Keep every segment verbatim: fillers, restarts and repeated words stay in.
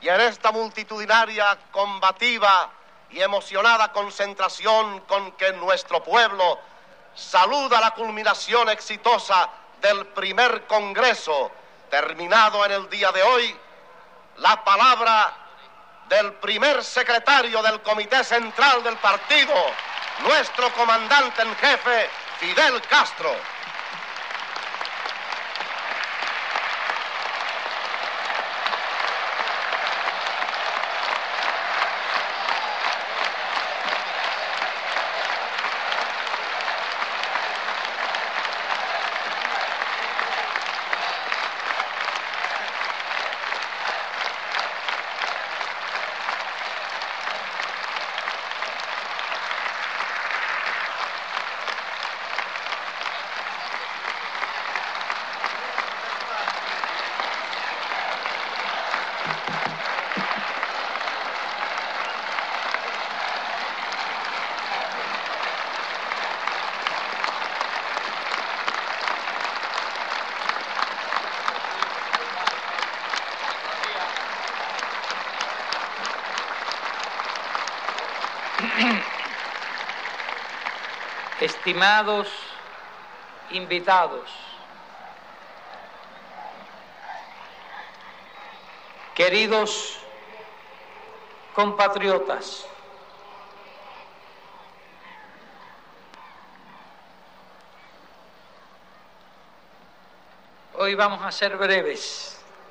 y en esta multitudinaria, combativa y emocionada concentración con que nuestro pueblo saluda la culminación exitosa del primer Congreso, terminado en el día de hoy, la palabra del primer secretario del Comité Central del Partido, nuestro comandante en jefe, Fidel Castro. Estimados invitados, queridos compatriotas, hoy vamos a ser breves.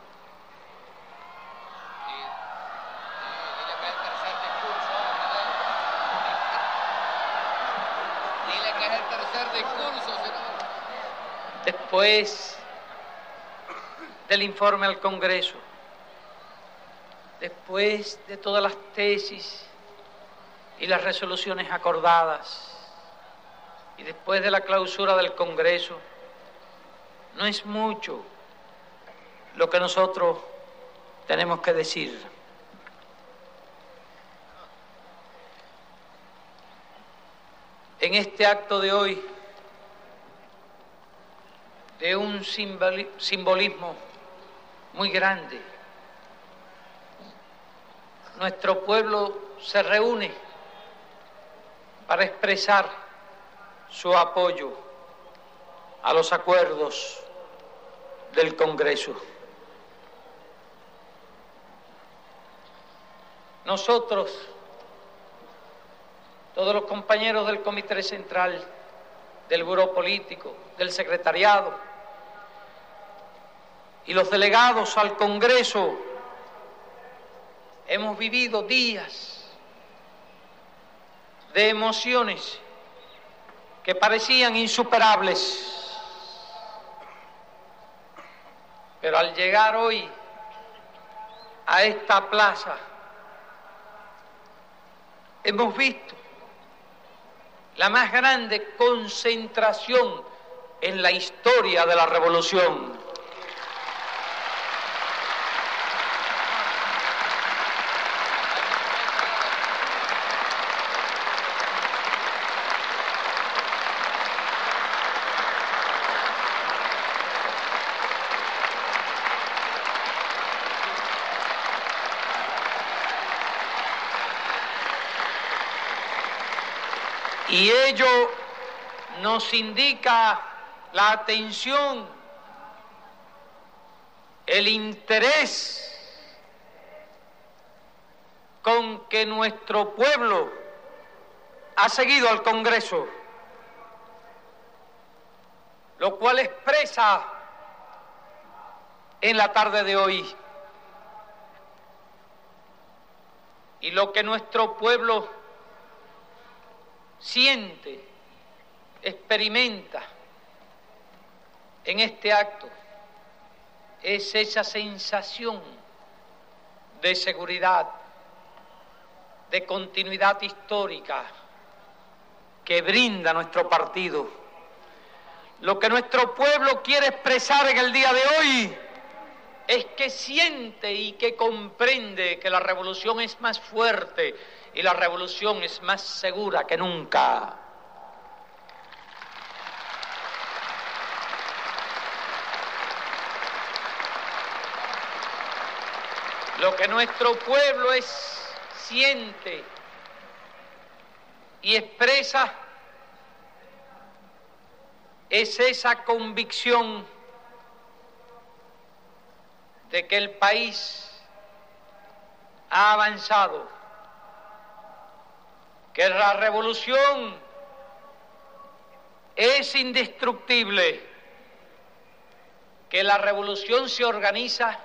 Después del informe al Congreso, después de todas las tesis y las resoluciones acordadas, y después de la clausura del Congreso, no es mucho lo que nosotros tenemos que decir. En este acto de hoy, de un simbolismo muy grande, nuestro pueblo se reúne para expresar su apoyo a los acuerdos del Congreso. Nosotros, todos los compañeros del Comité Central, del Buró Político, del Secretariado y los delegados al Congreso, hemos vivido días de emociones que parecían insuperables. Pero al llegar hoy a esta plaza, hemos visto la más grande concentración en la historia de la revolución. Y ello nos indica la atención, el interés con que nuestro pueblo ha seguido al Congreso, lo cual expresa en la tarde de hoy. Y lo que nuestro pueblo siente, experimenta en este acto es esa sensación de seguridad, de continuidad histórica que brinda nuestro partido. Lo que nuestro pueblo quiere expresar en el día de hoy es que siente y que comprende que la revolución es más fuerte y la revolución es más segura que nunca. Lo que nuestro pueblo es, siente y expresa es esa convicción de que el país ha avanzado, que la revolución es indestructible, que la revolución se organiza,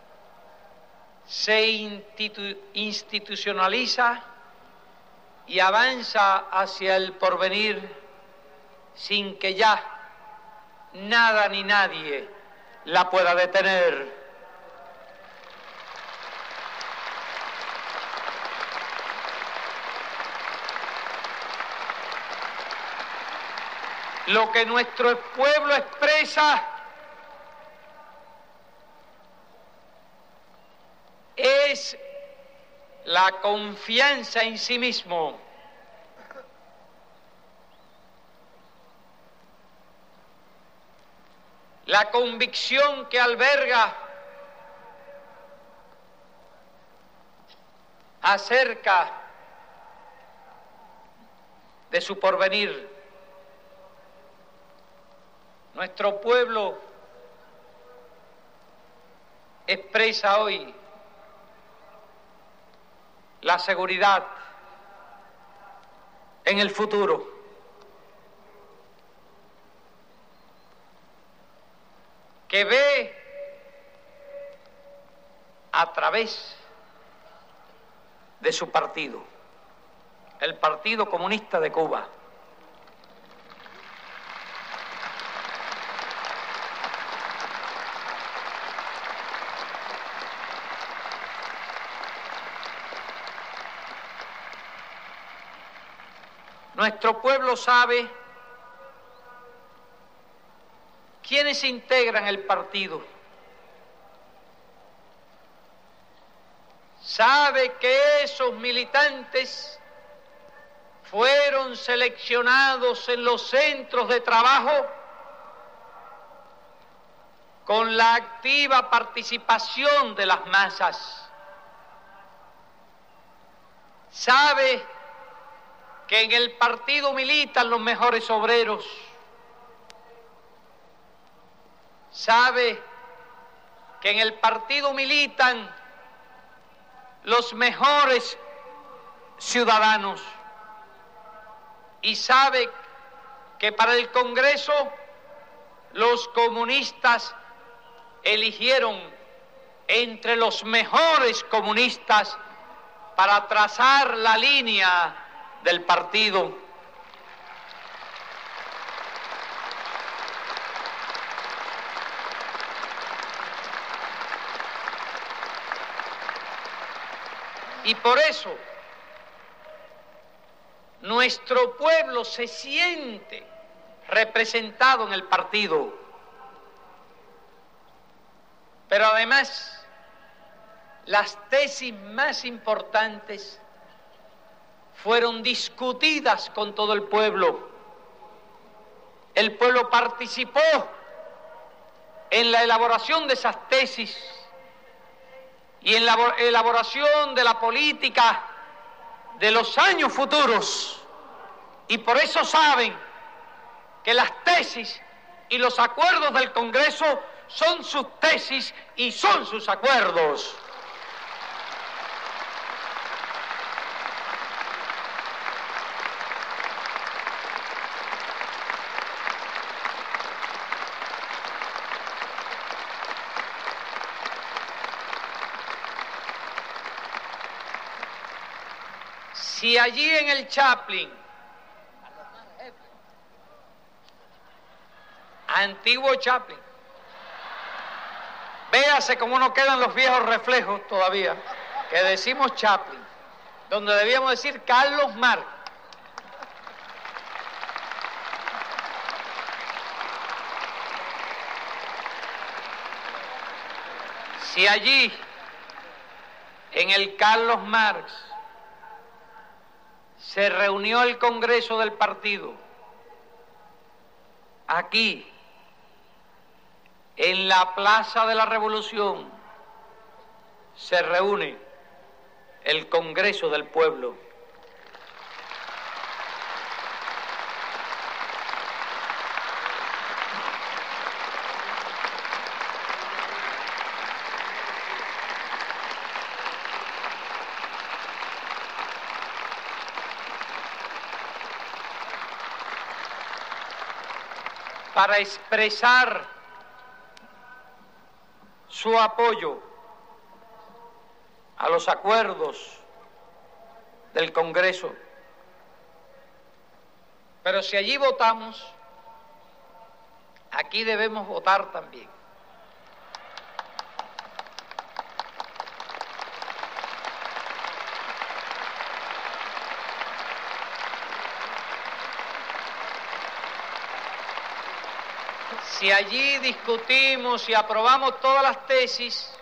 se institu- institucionaliza y avanza hacia el porvenir sin que ya nada ni nadie la pueda detener. Lo que nuestro pueblo expresa es la confianza en sí mismo, la convicción que alberga acerca de su porvenir. Nuestro pueblo expresa hoy la seguridad en el futuro. Que ve a través de su partido, el Partido Comunista de Cuba. Nuestro pueblo sabe quiénes integran el partido. Sabe que esos militantes fueron seleccionados en los centros de trabajo con la activa participación de las masas. Sabe que en el partido militan los mejores obreros. Sabe que en el partido militan los mejores ciudadanos. Y sabe que para el Congreso los comunistas eligieron entre los mejores comunistas para trazar la línea del partido. Y por eso nuestro pueblo se siente representado en el partido. Pero además, las tesis más importantes fueron discutidas con todo el pueblo. El pueblo participó en la elaboración de esas tesis y en la elaboración de la política de los años futuros. Y por eso saben que las tesis y los acuerdos del Congreso son sus tesis y son sus acuerdos. Si allí en el Chaplin, antiguo Chaplin, véase cómo nos quedan los viejos reflejos todavía, que decimos Chaplin, donde debíamos decir Carlos Marx. Si allí, en el Carlos Marx, se reunió el Congreso del partido, aquí, en la Plaza de la Revolución, se reúne el Congreso del Pueblo. Para expresar su apoyo a los acuerdos del Congreso. Pero si allí votamos, aquí debemos votar también. Si allí discutimos y aprobamos todas las tesis,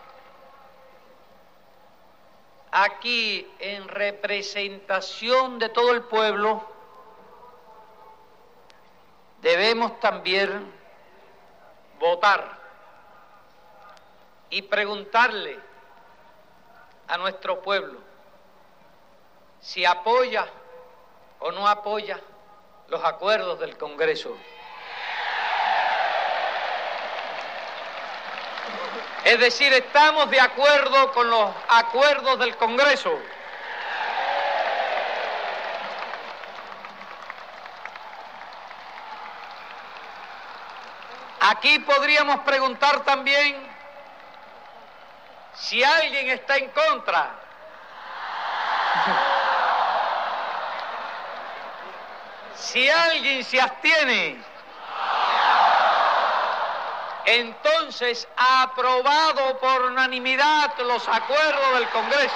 aquí en representación de todo el pueblo, debemos también votar y preguntarle a nuestro pueblo si apoya o no apoya los acuerdos del Congreso. Es decir, estamos de acuerdo con los acuerdos del Congreso. Aquí podríamos preguntar también si alguien está en contra. Si alguien se abstiene. Entonces, aprobado por unanimidad los acuerdos del Congreso.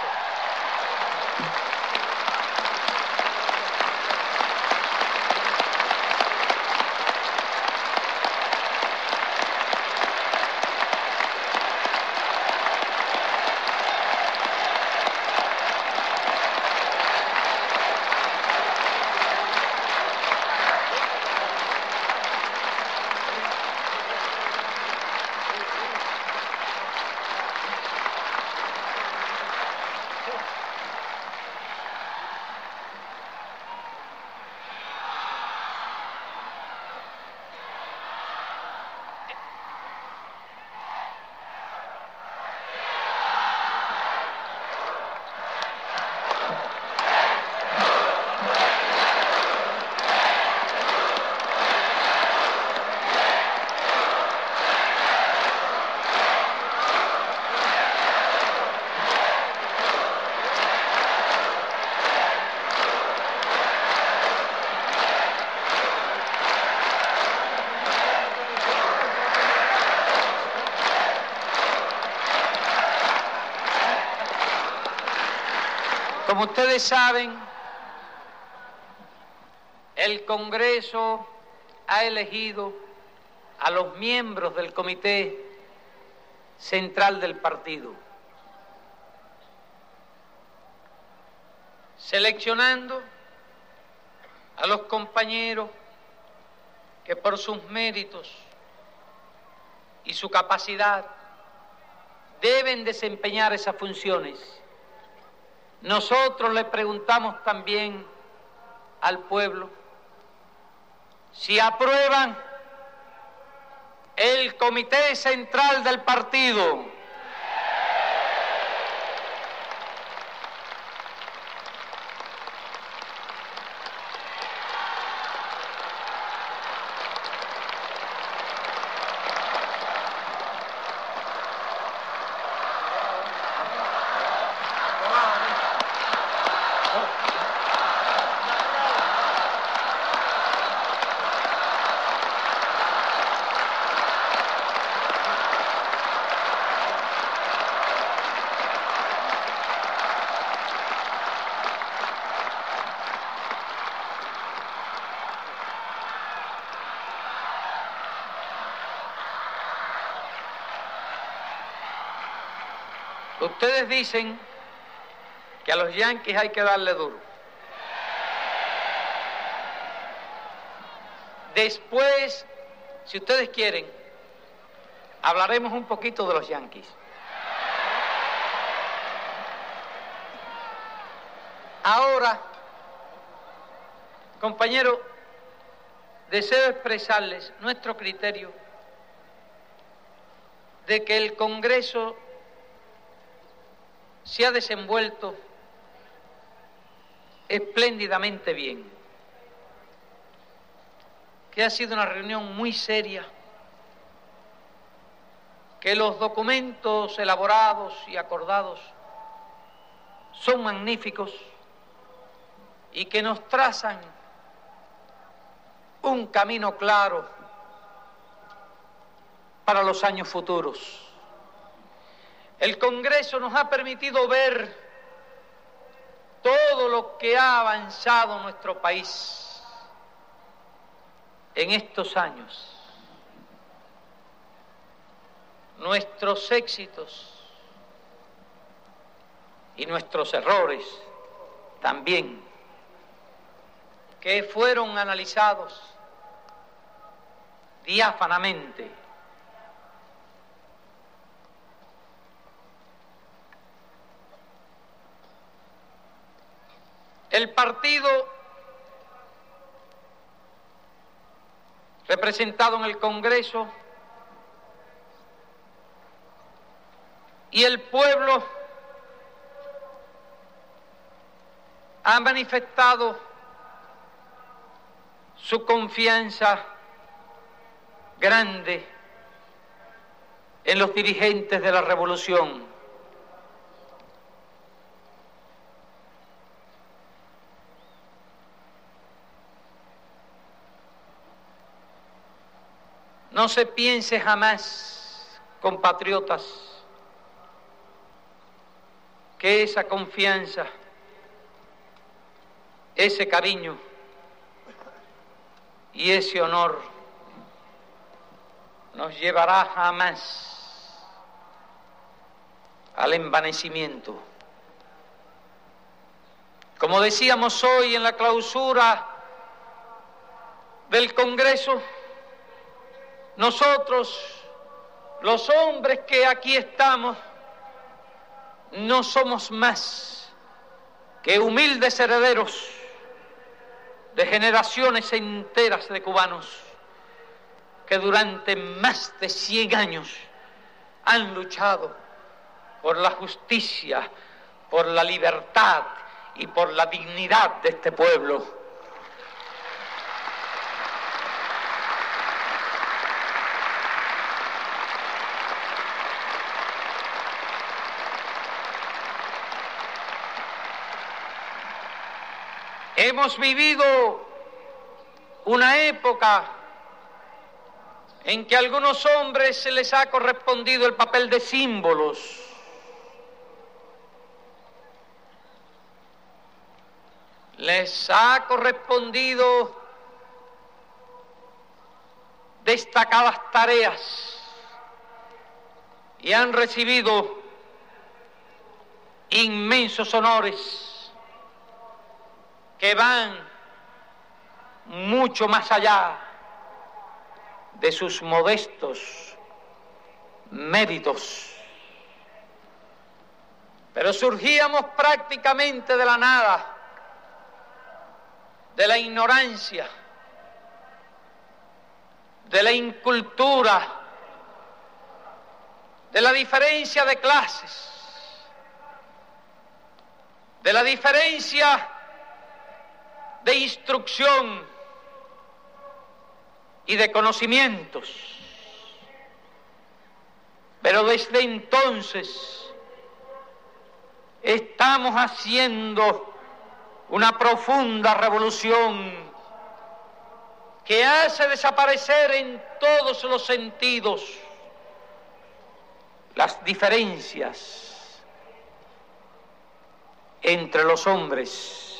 Como ustedes saben, el Congreso ha elegido a los miembros del Comité Central del Partido, seleccionando a los compañeros que por sus méritos y su capacidad deben desempeñar esas funciones. Nosotros le preguntamos también al pueblo si aprueban el Comité Central del Partido. Ustedes dicen que a los yanquis hay que darle duro. Después, si ustedes quieren, hablaremos un poquito de los yanquis. Ahora, compañeros, deseo expresarles nuestro criterio de que el Congreso se ha desenvuelto espléndidamente bien, que ha sido una reunión muy seria, que los documentos elaborados y acordados son magníficos y que nos trazan un camino claro para los años futuros. El Congreso nos ha permitido ver todo lo que ha avanzado nuestro país en estos años, nuestros éxitos y nuestros errores también, que fueron analizados diáfanamente. El partido representado en el Congreso y el pueblo han manifestado su confianza grande en los dirigentes de la revolución. No se piense jamás, compatriotas, que esa confianza, ese cariño y ese honor nos llevará jamás al envanecimiento. Como decíamos hoy en la clausura del Congreso, nosotros, los hombres que aquí estamos, no somos más que humildes herederos de generaciones enteras de cubanos que durante más de cien años han luchado por la justicia, por la libertad y por la dignidad de este pueblo. Hemos vivido una época en que a algunos hombres se les ha correspondido el papel de símbolos. Les ha correspondido destacadas tareas y han recibido inmensos honores que van mucho más allá de sus modestos méritos. Pero surgíamos prácticamente de la nada, de la ignorancia, de la incultura, de la diferencia de clases, de la diferencia de instrucción y de conocimientos. Pero desde entonces estamos haciendo una profunda revolución que hace desaparecer en todos los sentidos las diferencias entre los hombres.